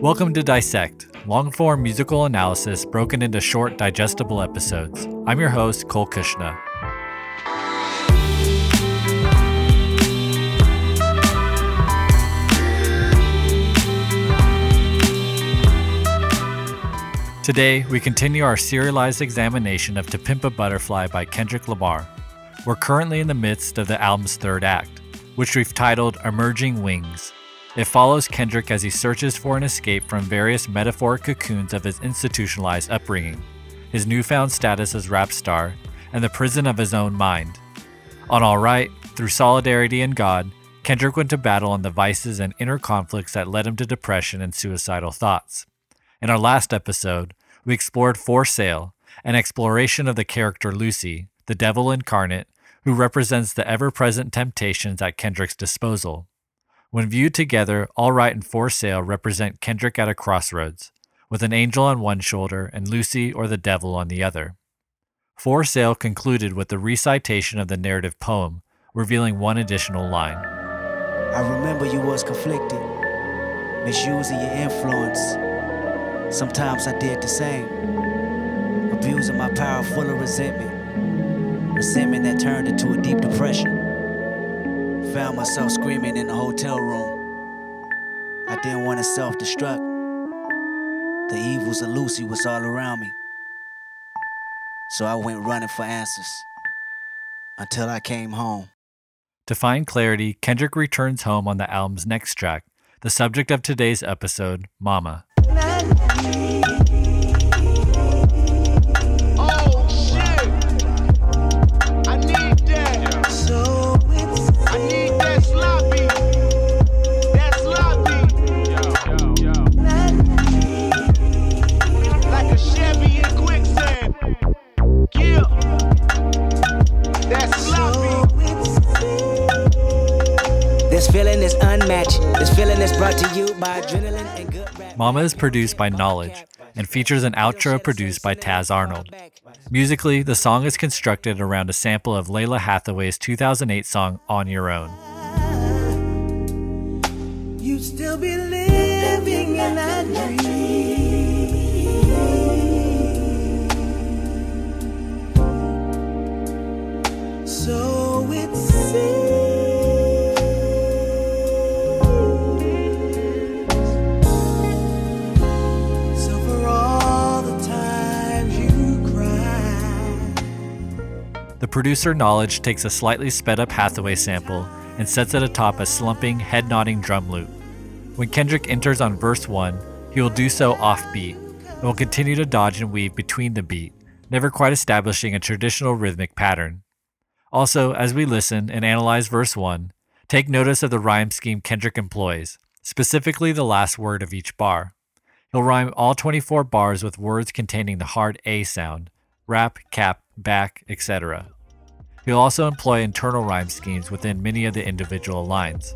Welcome to Dissect, long-form musical analysis broken into short, digestible episodes. I'm your host, Cole Kushna. Today, we continue our serialized examination of To Pimp a Butterfly by Kendrick Lamar. We're currently in the midst of the album's third act, which we've titled Emerging Wings. It follows Kendrick as he searches for an escape from various metaphoric cocoons of his institutionalized upbringing, his newfound status as rap star, and the prison of his own mind. On All Right, through solidarity and God, Kendrick went to battle on the vices and inner conflicts that led him to depression and suicidal thoughts. In our last episode, we explored For Sale, an exploration of the character Lucy, the devil incarnate, who represents the ever-present temptations at Kendrick's disposal. When viewed together, All Right and For Sale represent Kendrick at a crossroads, with an angel on one shoulder and Lucy or the devil on the other. For Sale concluded with the recitation of the narrative poem, revealing one additional line. I remember you was conflicted, misusing your influence. Sometimes I did the same, abusing my power full of resentment that turned into a deep depression. Found myself screaming in the hotel room. I didn't want to self-destruct. The evils of Lucy was all around me. So I went running for answers until I came home. To find clarity, Kendrick returns home on the album's next track, the subject of today's episode, Mama. This feeling is brought to you by adrenaline and good rap. Mama is produced by Knowledge and features an outro produced by Taz Arnold. Musically, the song is constructed around a sample of Lalah Hathaway's 2008 song On Your Own. You'd still be living in that dream. So it seems. The producer Knowledge takes a slightly sped-up Hathaway sample and sets it atop a slumping, head-nodding drum loop. When Kendrick enters on verse 1, he will do so off-beat, and will continue to dodge and weave between the beat, never quite establishing a traditional rhythmic pattern. Also, as we listen and analyze verse 1, take notice of the rhyme scheme Kendrick employs, specifically the last word of each bar. He'll rhyme all 24 bars with words containing the hard A sound, rap, cap, back, etc. He'll also employ internal rhyme schemes within many of the individual lines.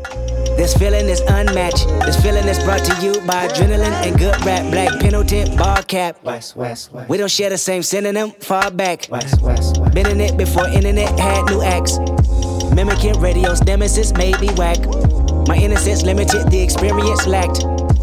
This feeling is unmatched. This feeling is brought to you by adrenaline and good rap. Black Pendleton, bar cap. West. We don't share the same synonym, far back. West. Been in it before internet had new acts. Mimicking radio's nemesis made me whack. My innocence limited, the experience lacked.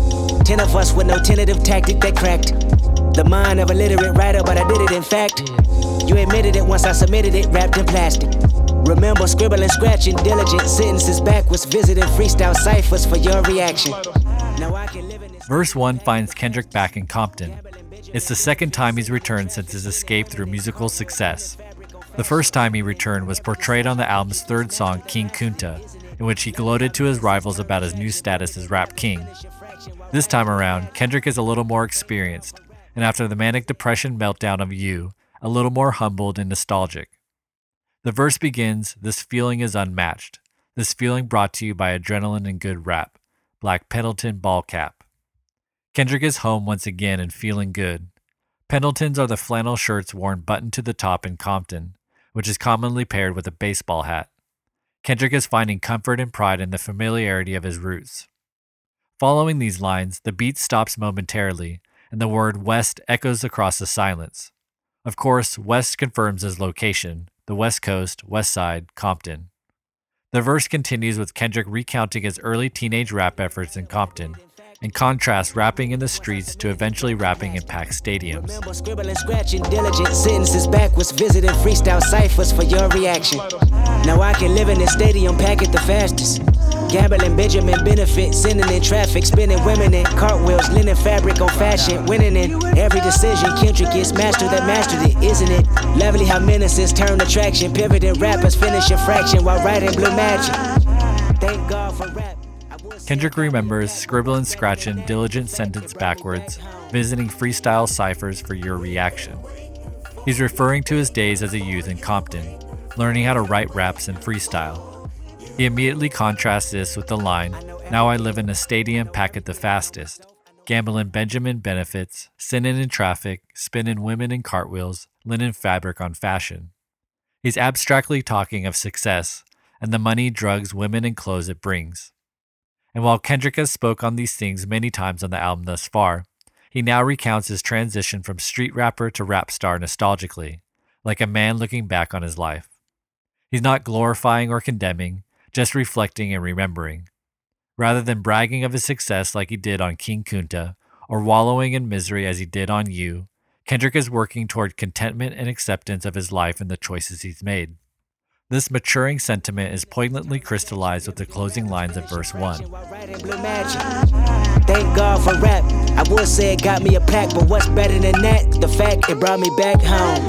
10 of us with no tentative tactic that cracked the mind of a literate writer, but I did it in fact. You admitted it once I submitted it, wrapped in plastic. Remember scribbling, scratching, diligent sentences backwards, visiting freestyle ciphers for your reaction. Now I can live in this. Verse 1 finds Kendrick back in Compton. It's the second time he's returned since his escape through musical success. The first time he returned was portrayed on the album's third song, King Kunta, in which he gloated to his rivals about his new status as rap king. This time around, Kendrick is a little more experienced, and after the manic depression meltdown of You, a little more humbled and nostalgic. The verse begins, "This feeling is unmatched. This feeling brought to you by adrenaline and good rap. Black Pendleton ball cap." Kendrick is home once again and feeling good. Pendletons are the flannel shirts worn buttoned to the top in Compton, which is commonly paired with a baseball hat. Kendrick is finding comfort and pride in the familiarity of his roots. Following these lines, the beat stops momentarily, and the word West echoes across the silence. Of course, West confirms his location, the West Coast, West Side, Compton. The verse continues with Kendrick recounting his early teenage rap efforts in Compton, and contrasts rapping in the streets to eventually rapping in packed stadiums. Remember scribbling, scratching, diligent sentences backwards, visiting freestyle ciphers for your reaction. Now I can live in this stadium, pack it the fastest. Gambling, Benjamin benefit, sending in traffic, spinning women in cartwheels, linen fabric on fashion, winning in every decision. Kendrick is master that mastered it, isn't it? Lovely how menaces turn attraction, pivoting rappers finish a fraction while writing blue magic. Thank God for rap. Kendrick remembers scribbling, scratching, diligent sentence backwards, visiting freestyle ciphers for your reaction. He's referring to his days as a youth in Compton, learning how to write raps and freestyle. He immediately contrasts this with the line, "Now I live in a stadium, pack it the fastest." Gambling Benjamin benefits, sinning in traffic, spinning women in cartwheels, linen fabric on fashion. He's abstractly talking of success and the money, drugs, women, and clothes it brings. And while Kendrick has spoke on these things many times on the album thus far, he now recounts his transition from street rapper to rap star nostalgically, like a man looking back on his life. He's not glorifying or condemning, just reflecting and remembering. Rather than bragging of his success like he did on King Kunta, or wallowing in misery as he did on You, Kendrick is working toward contentment and acceptance of his life and the choices he's made. This maturing sentiment is poignantly crystallized with the closing lines of verse 1. Thank God for rap. I would say it got me a plaque, but what's better than that? The fact it brought me back home.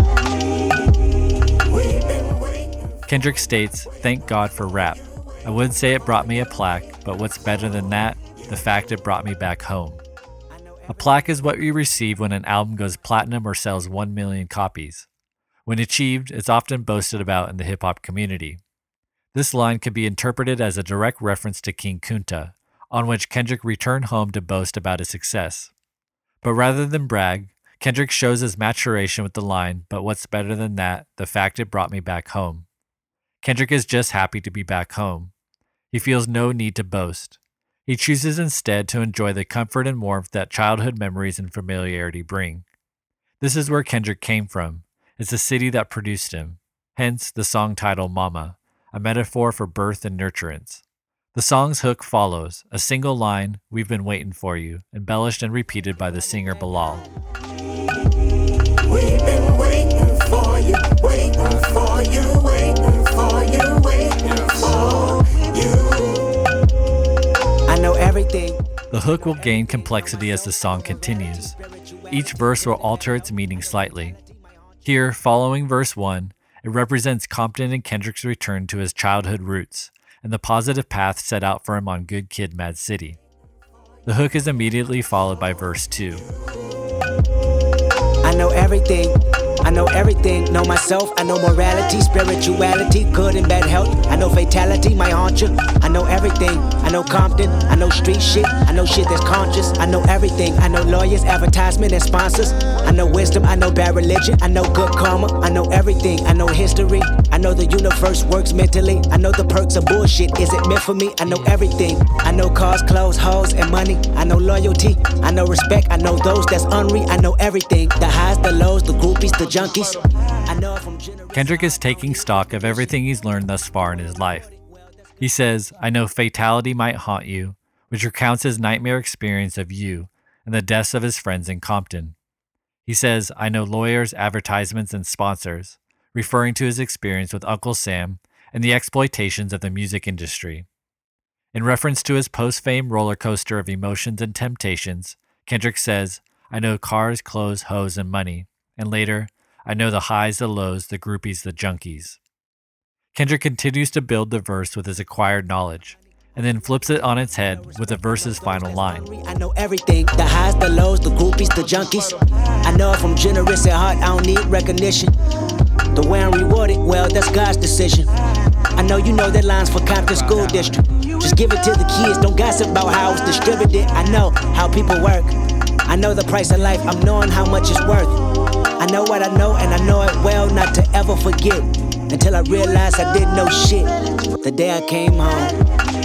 Kendrick states, "Thank God for rap. I would say it brought me a plaque, but what's better than that? The fact it brought me back home." A plaque is what we receive when an album goes platinum or sells 1 million copies. When achieved, it's often boasted about in the hip-hop community. This line can be interpreted as a direct reference to King Kunta, on which Kendrick returned home to boast about his success. But rather than brag, Kendrick shows his maturation with the line, "But what's better than that? The fact it brought me back home." Kendrick is just happy to be back home. He feels no need to boast. He chooses instead to enjoy the comfort and warmth that childhood memories and familiarity bring. This is where Kendrick came from. It's the city that produced him. Hence the song title Mama, a metaphor for birth and nurturance. The song's hook follows, a single line, "We've been waiting for you," embellished and repeated by the singer Bilal. We've been waiting for you, waiting for you, waiting for you, waiting for you. I know everything. The hook will gain complexity as the song continues. Each verse will alter its meaning slightly. Here, following verse 1, it represents Compton and Kendrick's return to his childhood roots and the positive path set out for him on Good Kid, Mad City. The hook is immediately followed by verse 2. I know everything. I know everything. Know myself. I know morality, spirituality, good and bad health. I know fatality might haunt you. I know everything. I know Compton. I know street shit. I know shit that's conscious. I know everything. I know lawyers, advertisement, and sponsors. I know wisdom. I know bad religion. I know good karma. I know everything. I know history. I know the universe works mentally. I know the perks of bullshit. Is it meant for me? I know everything. I know cars, clothes, hoes, and money. I know loyalty. I know respect. I know those that's unreal. I know everything. The highs, the lows, the groupies, the junkies. I know from Kendrick is taking stock of everything he's learned thus far in his life. He says, "I know fatality might haunt you," which recounts his nightmare experience of You and the deaths of his friends in Compton. He says, "I know lawyers, advertisements, and sponsors," referring to his experience with Uncle Sam and the exploitations of the music industry. In reference to his post-fame roller coaster of emotions and temptations, Kendrick says, "I know cars, clothes, hoes, and money," and later, "I know the highs, the lows, the groupies, the junkies." Kendrick continues to build the verse with his acquired knowledge, and then flips it on its head with the verse's final line. I know everything. The highs, the lows, the groupies, the junkies. I know if I'm generous at heart, I don't need recognition. The way I'm rewarded, well, that's God's decision. I know you know that line's for Compton School District. Just give it to the kids, don't gossip about how it's distributed. I know how people work. I know the price of life, I'm knowing how much it's worth. I know what I know, and I know it well not to ever forget. Until I realized I didn't know shit the day I came home.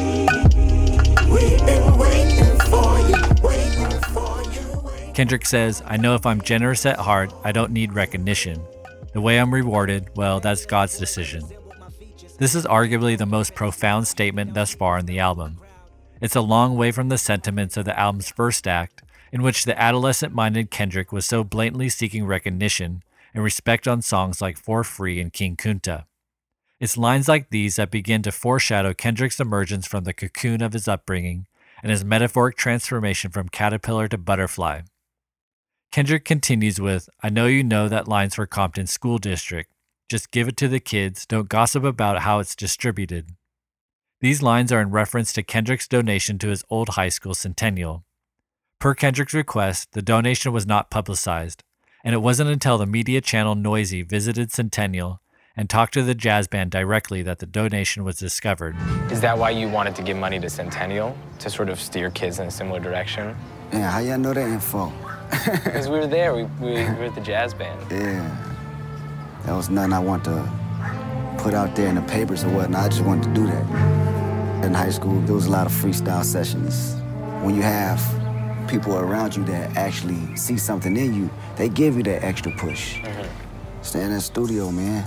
We've been waiting for you, waiting for you. Kendrick says, "I know if I'm generous at heart, I don't need recognition. The way I'm rewarded, well, that's God's decision." This is arguably the most profound statement thus far in the album. It's a long way from the sentiments of the album's first act, in which the adolescent-minded Kendrick was so blatantly seeking recognition and respect on songs like For Free and King Kunta. It's lines like these that begin to foreshadow Kendrick's emergence from the cocoon of his upbringing and his metaphoric transformation from caterpillar to butterfly. Kendrick continues with, I know you know that line's for Compton School District. Just give it to the kids, don't gossip about how it's distributed. These lines are in reference to Kendrick's donation to his old high school Centennial. Per Kendrick's request, the donation was not publicized, and it wasn't until the media channel Noisy visited Centennial and talked to the jazz band directly that the donation was discovered. Is that why you wanted to give money to Centennial, to sort of steer kids in a similar direction? Yeah, how y'all know that info? Because we were there, we were at the jazz band. Yeah, that was nothing I want to put out there in the papers or whatnot. I just wanted to do that. In high school, there was a lot of freestyle sessions. When you have people around you that actually see something in you, they give you that extra push. Stay in the studio, man.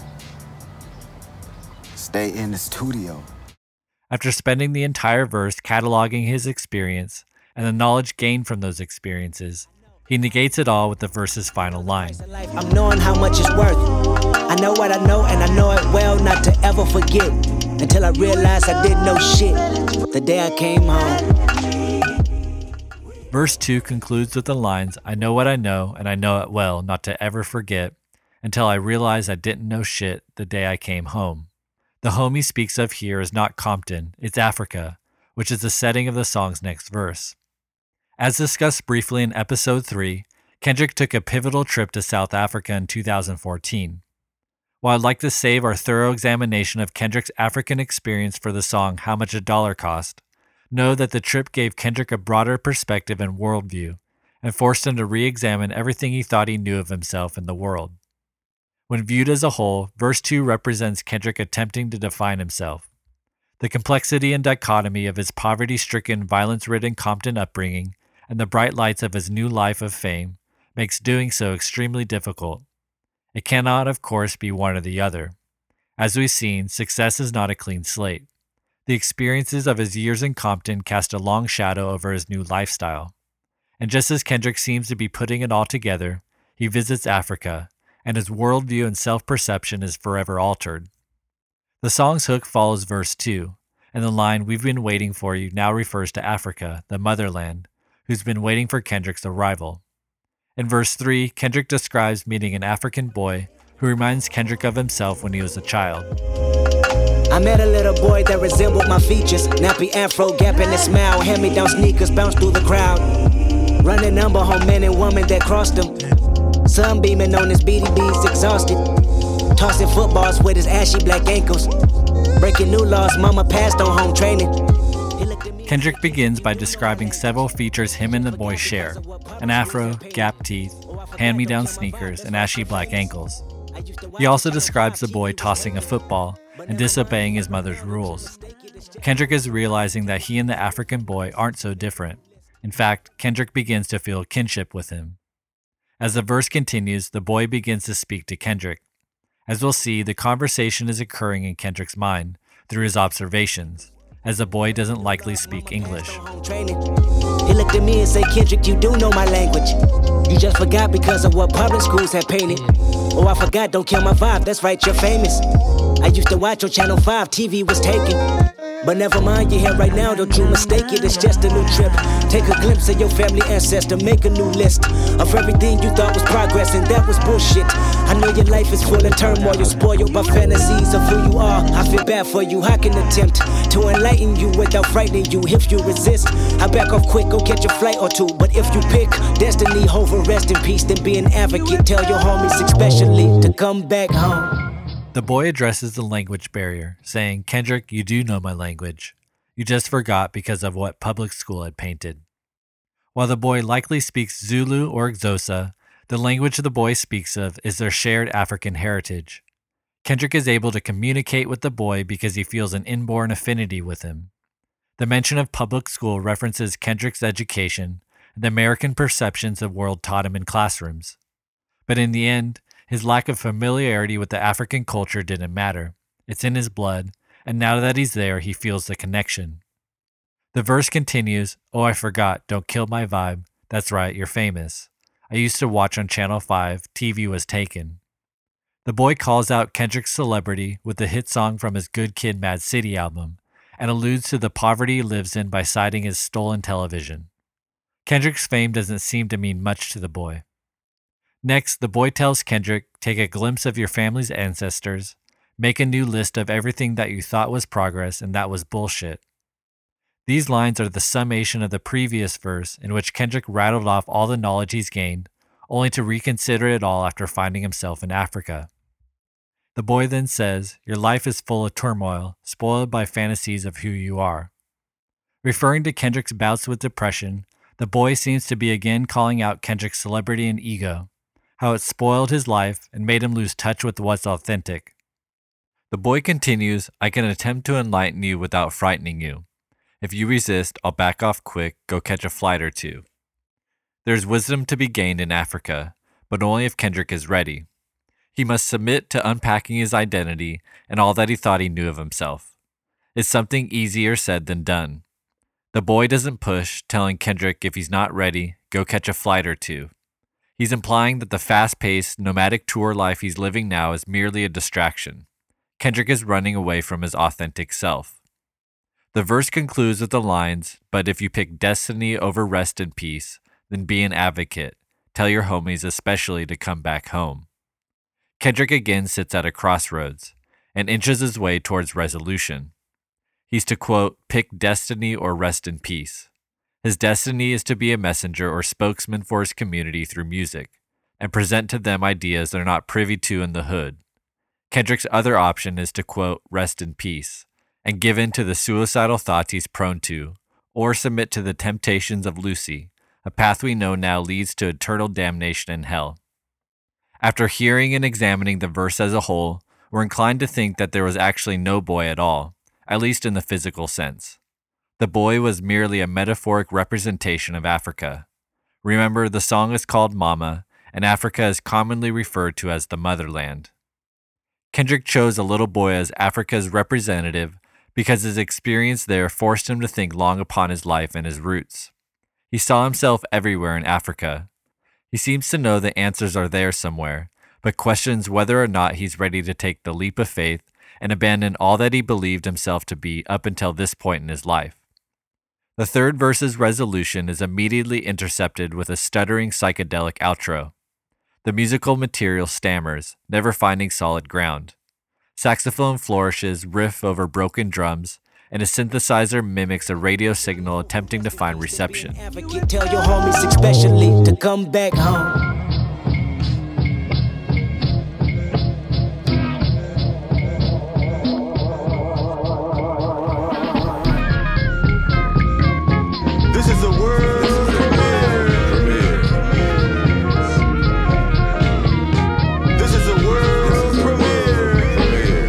Stay in the studio. After spending the entire verse cataloging his experience and the knowledge gained from those experiences, he negates it all with the verse's final line. I'm knowing how much it's worth. I know what I know, and I know it well not to ever forget. Until I realized I didn't know shit the day I came home. Verse 2 concludes with the lines, I know what I know, and I know it well not to ever forget, until I realized I didn't know shit the day I came home. The home he speaks of here is not Compton, it's Africa, which is the setting of the song's next verse. As discussed briefly in episode 3, Kendrick took a pivotal trip to South Africa in 2014. While I'd like to save our thorough examination of Kendrick's African experience for the song How Much a Dollar Cost, know that the trip gave Kendrick a broader perspective and worldview, and forced him to re-examine everything he thought he knew of himself and the world. When viewed as a whole, verse 2 represents Kendrick attempting to define himself. The complexity and dichotomy of his poverty-stricken, violence-ridden Compton upbringing and the bright lights of his new life of fame makes doing so extremely difficult. It cannot, of course, be one or the other. As we've seen, success is not a clean slate. The experiences of his years in Compton cast a long shadow over his new lifestyle. And just as Kendrick seems to be putting it all together, he visits Africa, and his worldview and self-perception is forever altered. The song's hook follows verse 2, and the line, We've been waiting for you, now refers to Africa, the motherland, who's been waiting for Kendrick's arrival. In verse 3, Kendrick describes meeting an African boy who reminds Kendrick of himself when he was a child. I met a little boy that resembled my features. Nappy afro, gap in his smile. Hand-me-down sneakers bounce through the crowd. Running number home men and women that crossed him. Sun beaming on his BDBs, exhausted. Tossing footballs with his ashy black ankles. Breaking new laws, mama passed on home training. Kendrick begins by describing several features him and the boy share: an afro, gap teeth, hand-me-down sneakers, and ashy black ankles. He also describes the boy tossing a football and disobeying his mother's rules. Kendrick is realizing that he and the African boy aren't so different. In fact, Kendrick begins to feel kinship with him. As the verse continues, the boy begins to speak to Kendrick. As we'll see, the conversation is occurring in Kendrick's mind through his observations, as the boy doesn't likely speak English. He looked at me and said, Kendrick, you do know my language. You just forgot because of what public schools have painted. Oh, I forgot, don't kill my vibe, that's right, you're famous. I used to watch on Channel 5, TV was taken. But never mind, you're here right now, don't you mistake it, it's just a new trip. Take a glimpse of your family ancestor, make a new list of everything you thought was progress, and that was bullshit. I know your life is full of turmoil, you're spoiled by fantasies of who you are. I feel bad for you, I can attempt to enlighten you without frightening you. If you resist, I back off quick, go catch a flight or two. But if you pick destiny over rest in peace, then be an advocate. Tell your homies especially to come back home. The boy addresses the language barrier, saying, Kendrick, you do know my language. You just forgot because of what public school had painted. While the boy likely speaks Zulu or Xhosa, the language the boy speaks of is their shared African heritage. Kendrick is able to communicate with the boy because he feels an inborn affinity with him. The mention of public school references Kendrick's education and the American perceptions the world taught him in classrooms. But in the end, his lack of familiarity with the African culture didn't matter. It's in his blood, and now that he's there, he feels the connection. The verse continues, "Oh, I forgot, don't kill my vibe. That's right, you're famous. I used to watch on Channel 5, TV was taken." The boy calls out Kendrick's celebrity with the hit song from his Good Kid, Mad City album and alludes to the poverty he lives in by citing his stolen television. Kendrick's fame doesn't seem to mean much to the boy. Next, the boy tells Kendrick, "Take a glimpse of your family's ancestors, make a new list of everything that you thought was progress and that was bullshit." These lines are the summation of the previous verse in which Kendrick rattled off all the knowledge he's gained, only to reconsider it all after finding himself in Africa. The boy then says, "Your life is full of turmoil, spoiled by fantasies of who you are." Referring to Kendrick's bouts with depression, the boy seems to be again calling out Kendrick's celebrity and ego, how it spoiled his life and made him lose touch with what's authentic. The boy continues, "I can attempt to enlighten you without frightening you. If you resist, I'll back off quick, go catch a flight or two." There's wisdom to be gained in Africa, but only if Kendrick is ready. He must submit to unpacking his identity and all that he thought he knew of himself. It's something easier said than done. The boy doesn't push, telling Kendrick if he's not ready, go catch a flight or two. He's implying that the fast-paced, nomadic tour life he's living now is merely a distraction. Kendrick is running away from his authentic self. The verse concludes with the lines, "But if you pick destiny over rest and peace, then be an advocate. Tell your homies especially to come back home." Kendrick again sits at a crossroads and inches his way towards resolution. He's to, quote, "pick destiny or rest in peace." His destiny is to be a messenger or spokesman for his community through music and present to them ideas they're not privy to in the hood. Kendrick's other option is to, quote, "rest in peace" and give in to the suicidal thoughts he's prone to, or submit to the temptations of Lucy, a path we know now leads to eternal damnation in hell. After hearing and examining the verse as a whole, we're inclined to think that there was actually no boy at all, at least in the physical sense. The boy was merely a metaphoric representation of Africa. Remember, the song is called Mama, and Africa is commonly referred to as the motherland. Kendrick chose a little boy as Africa's representative because his experience there forced him to think long upon his life and his roots. He saw himself everywhere in Africa. He seems to know the answers are there somewhere, but questions whether or not he's ready to take the leap of faith and abandon all that he believed himself to be up until this point in his life. The third verse's resolution is immediately intercepted with a stuttering psychedelic outro. The musical material stammers, never finding solid ground. Saxophone flourishes, riff over broken drums, and a synthesizer mimics a radio signal attempting to find reception. Tell your homies especially to come back home. This is a world premiere. This is a world premiere.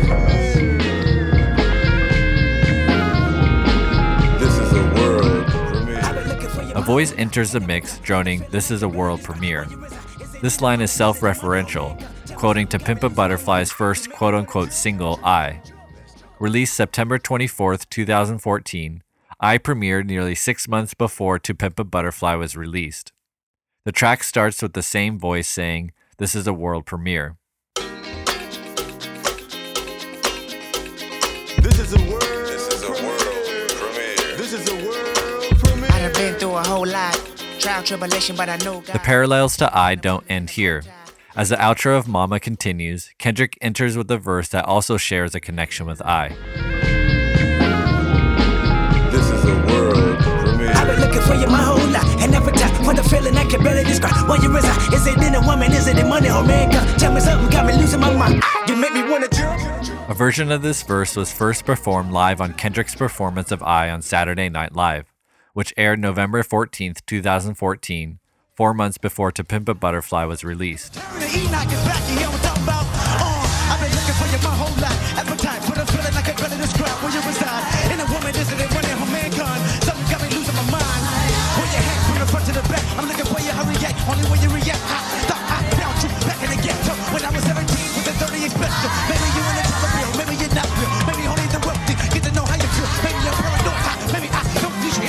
This is a world premiere. A voice enters the mix, droning, "This is a world premiere." This line is self-referential, quoting To Pimp a Butterfly's first quote-unquote single, I. Released September 24th, 2014, I premiered nearly 6 months before To Pimp a Butterfly was released. The track starts with the same voice saying, "This is a world premiere." This is a world premiere. This is a world premiere. I done been through a whole lot, trial, tribulation, but I know God. The parallels to I don't end here. As the outro of Mama continues, Kendrick enters with a verse that also shares a connection with I. This is a world premiere. I've been looking for you my whole life, and never time for the feeling I can barely describe. Where you reside? Is it in a woman? Is it in money or mankind? Tell me something, got me losing my mind. You make me wanna jump. A version of this verse was first performed live on Kendrick's performance of I on Saturday Night Live, which aired November 14th, 2014, 4 months before To Pimp a Butterfly was released. I've been looking for you my whole life. Appetite for the feeling I can barely describe. Where you reside? In a woman, is it in money or mankind? Something got me losing my mind. Where you head from the front to the back? I'm looking for you, hurry up. Only when you react. I thought I found you back in the ghetto when I was 17 with a 30 expensive. Maybe you in it for real, maybe you're not real. Maybe only the wealthy get to know how you feel. Maybe you're paranoid. Maybe I don't teach you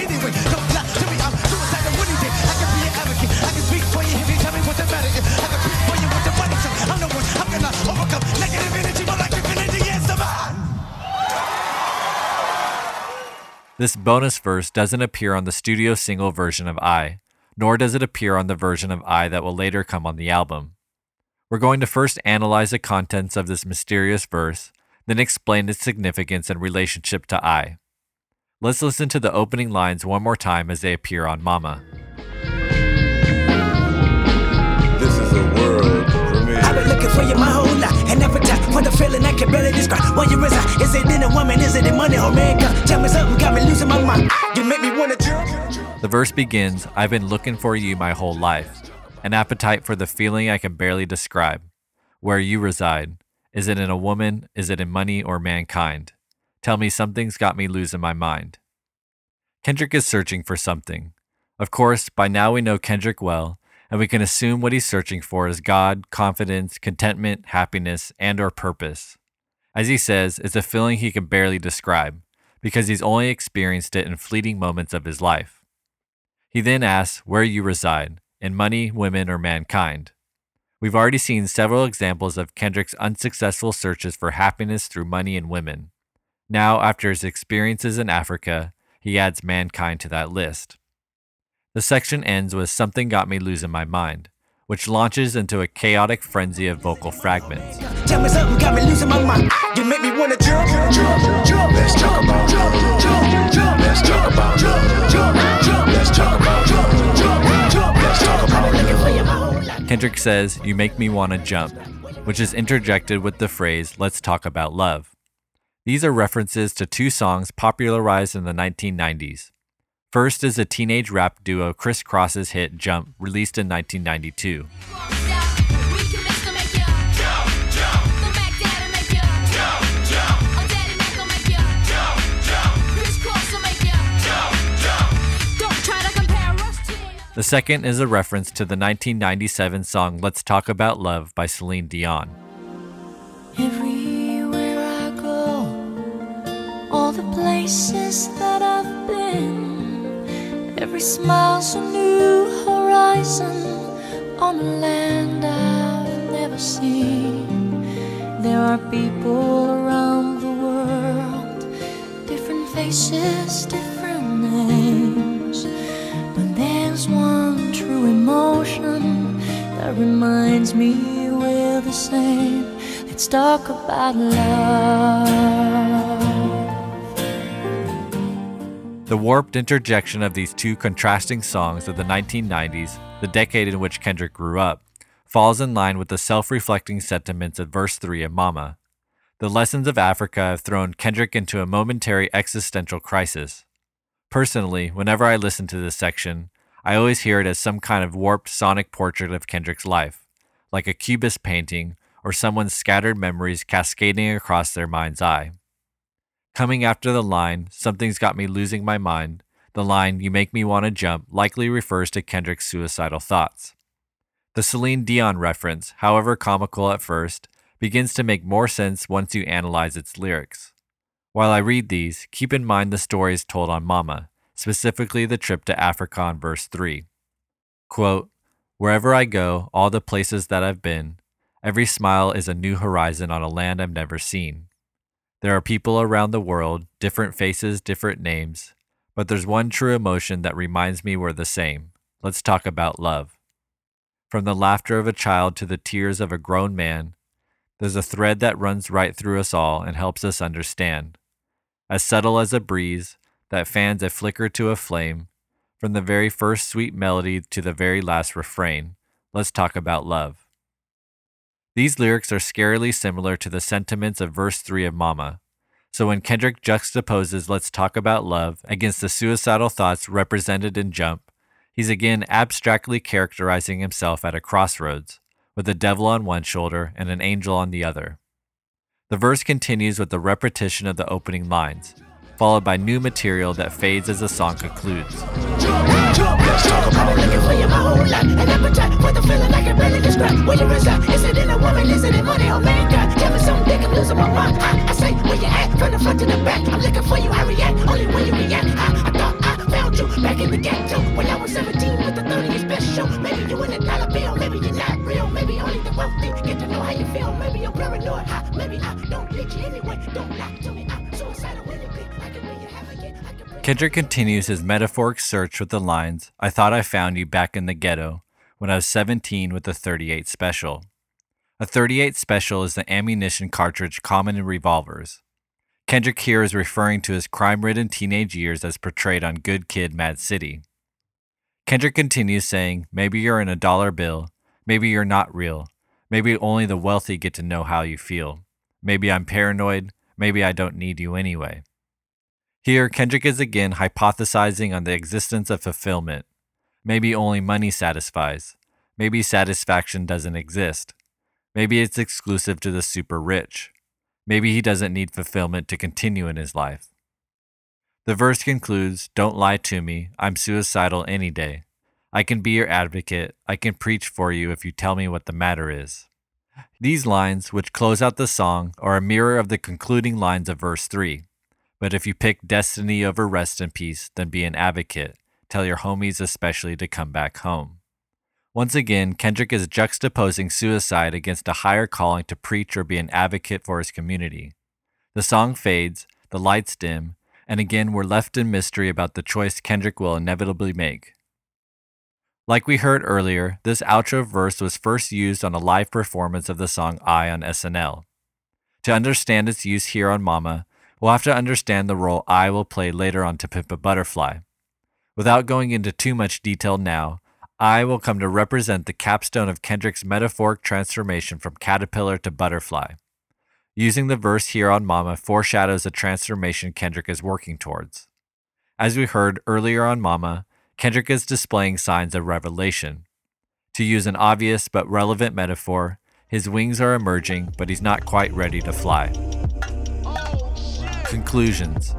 This bonus verse doesn't appear on the studio single version of I, nor does it appear on the version of I that will later come on the album. We're going to first analyze the contents of this mysterious verse, then explain its significance and relationship to I. Let's listen to the opening lines one more time as they appear on Mama. This is a world premiere. I've been looking for you my whole life, and every time for the feeling I can barely describe. Where you reside? Is it in a woman? Is it in money or man? Tell me something, got me losing my mind. You make me wanna jump. The verse begins, I've been looking for you my whole life. An appetite for the feeling I can barely describe. Where you reside. Is it in a woman? Is it in money or mankind? Tell me something's got me losing my mind. Kendrick is searching for something. Of course, by now we know Kendrick well, and we can assume what he's searching for is God, confidence, contentment, happiness, and or purpose. As he says, it's a feeling he can barely describe, because he's only experienced it in fleeting moments of his life. He then asks where you reside, in money, women, or mankind. We've already seen several examples of Kendrick's unsuccessful searches for happiness through money and women. Now, after his experiences in Africa, he adds mankind to that list. The section ends with Something Got Me Losing My Mind, which launches into a chaotic frenzy of vocal fragments. Tell me something, got me losing my mind. You make me wanna jump. Let's talk about Let's talk about Let's talk about Let's talk about Kendrick says, you make me want to jump, which is interjected with the phrase, let's talk about love. These are references to two songs popularized in the 1990s. First is a teenage rap duo Criss Cross's hit Jump, released in 1992. The second is a reference to the 1997 song Let's Talk About Love by Celine Dion. Everywhere I go, all the places that I've been, every smile's a new horizon on a land I've never seen. There are people around the world, different faces, different names, but there's one true emotion that reminds me we're the same. Let's talk about love. The warped interjection of these two contrasting songs of the 1990s, the decade in which Kendrick grew up, falls in line with the self-reflecting sentiments of verse 3 of Mama. The lessons of Africa have thrown Kendrick into a momentary existential crisis. Personally, whenever I listen to this section, I always hear it as some kind of warped sonic portrait of Kendrick's life, like a cubist painting or someone's scattered memories cascading across their mind's eye. Coming after the line, something's got me losing my mind, the line, you make me want to jump, likely refers to Kendrick's suicidal thoughts. The Celine Dion reference, however comical at first, begins to make more sense once you analyze its lyrics. While I read these, keep in mind the stories told on Mama, specifically the trip to Africa on verse 3. Quote, wherever I go, all the places that I've been, every smile is a new horizon on a land I've never seen. There are people around the world, different faces, different names, but there's one true emotion that reminds me we're the same. Let's talk about love. From the laughter of a child to the tears of a grown man, there's a thread that runs right through us all and helps us understand. As subtle as a breeze that fans a flicker to a flame, from the very first sweet melody to the very last refrain, let's talk about love. These lyrics are scarily similar to the sentiments of verse 3 of Mama. So when Kendrick juxtaposes Let's Talk About Love against the suicidal thoughts represented in Jump, he's again abstractly characterizing himself at a crossroads, with a devil on one shoulder and an angel on the other. The verse continues with the repetition of the opening lines, followed by new material that fades as the song concludes. Let's talk about looking for you my whole life. An appetite for the feeling I can barely describe. Where you reside? Is it in a woman? Is it in money or mankind? Tell me something, I'm losing my mind. I say where you at, from the front to the back. I'm looking for you, I react, only when you react. I thought I found you back in the ghetto when I was 17 with the 30th best show. Maybe you in a dollar bill, maybe you're not real. Maybe only the wealthy get to know how you feel. Maybe you're paranoid, maybe I don't need you anyway. Don't lie to me, I'm suicidal anyway. I can be your half again. Kendrick continues his metaphoric search with the lines, "I thought I found you back in the ghetto when I was 17 with a .38 Special." A .38 Special is the ammunition cartridge common in revolvers. Kendrick here is referring to his crime-ridden teenage years as portrayed on Good Kid, Mad City. Kendrick continues saying, "Maybe you're in a dollar bill. Maybe you're not real. Maybe only the wealthy get to know how you feel. Maybe I'm paranoid. Maybe I don't need you anyway." Here, Kendrick is again hypothesizing on the existence of fulfillment. Maybe only money satisfies. Maybe satisfaction doesn't exist. Maybe it's exclusive to the super rich. Maybe he doesn't need fulfillment to continue in his life. The verse concludes, "Don't lie to me. I'm suicidal any day. I can be your advocate. I can preach for you if you tell me what the matter is." These lines, which close out the song, are a mirror of the concluding lines of verse 3. But if you pick destiny over rest and peace, then be an advocate. Tell your homies especially to come back home. Once again, Kendrick is juxtaposing suicide against a higher calling to preach or be an advocate for his community. The song fades, the lights dim, and again we're left in mystery about the choice Kendrick will inevitably make. Like we heard earlier, this outro verse was first used on a live performance of the song I on SNL. To understand its use here on Mama, we'll have to understand the role I will play later on To Pimp a Butterfly. Without going into too much detail now, I will come to represent the capstone of Kendrick's metaphoric transformation from caterpillar to butterfly. Using the verse here on Mama foreshadows the transformation Kendrick is working towards. As we heard earlier on Mama, Kendrick is displaying signs of revelation. To use an obvious but relevant metaphor, his wings are emerging, but he's not quite ready to fly. Conclusions.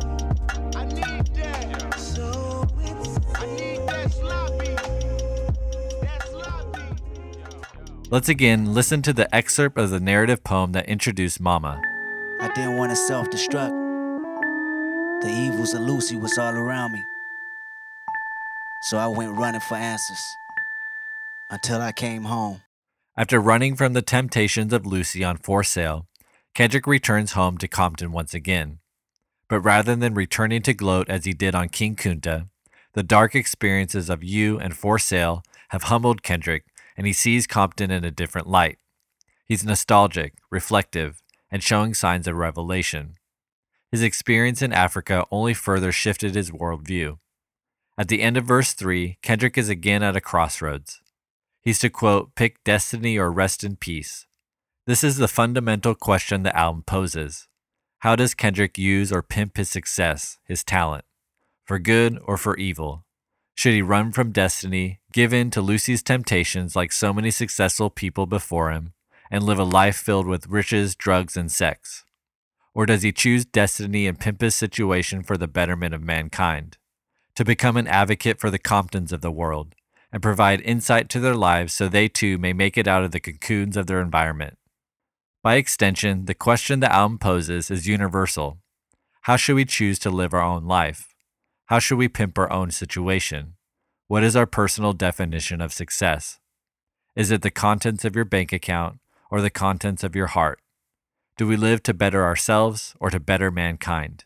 Let's again listen to the excerpt of the narrative poem that introduced Mama. I didn't want to self-destruct. The evils of Lucy was all around me. So I went running for answers until I came home. After running from the temptations of Lucy on For Sale, Kendrick returns home to Compton once again. But rather than returning to gloat as he did on King Kunta, the dark experiences of You and For Sale have humbled Kendrick, and he sees Compton in a different light. He's nostalgic, reflective, and showing signs of revelation. His experience in Africa only further shifted his worldview. At the end of verse 3, Kendrick is again at a crossroads. He's to quote, "Pick destiny or rest in peace." This is the fundamental question the album poses. How does Kendrick use or pimp his success, his talent? For good or for evil? Should he run from destiny, give in to Lucy's temptations like so many successful people before him, and live a life filled with riches, drugs, and sex? Or does he choose destiny and pimp his situation for the betterment of mankind? To become an advocate for the Comptons of the world, and provide insight to their lives so they too may make it out of the cocoons of their environment. By extension, the question the album poses is universal. How should we choose to live our own life? How should we pimp our own situation? What is our personal definition of success? Is it the contents of your bank account or the contents of your heart? Do we live to better ourselves or to better mankind?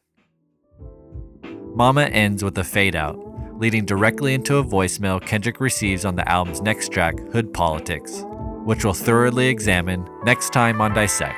Mama ends with a fade out, leading directly into a voicemail Kendrick receives on the album's next track, Hood Politics, which we'll thoroughly examine next time on Dissect.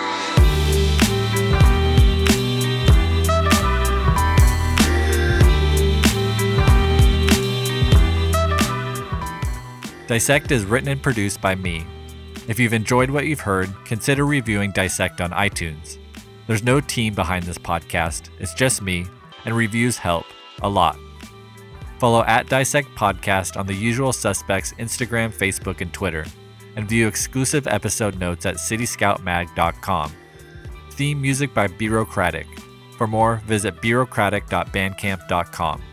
Dissect is written and produced by me. If you've enjoyed what you've heard, consider reviewing Dissect on iTunes. There's no team behind this podcast, it's just me, and reviews help a lot. Follow @Dissect Podcast on the usual suspects Instagram, Facebook, and Twitter, and view exclusive episode notes at cityscoutmag.com. Theme music by Bureaucratic. For more, visit bureaucratic.bandcamp.com.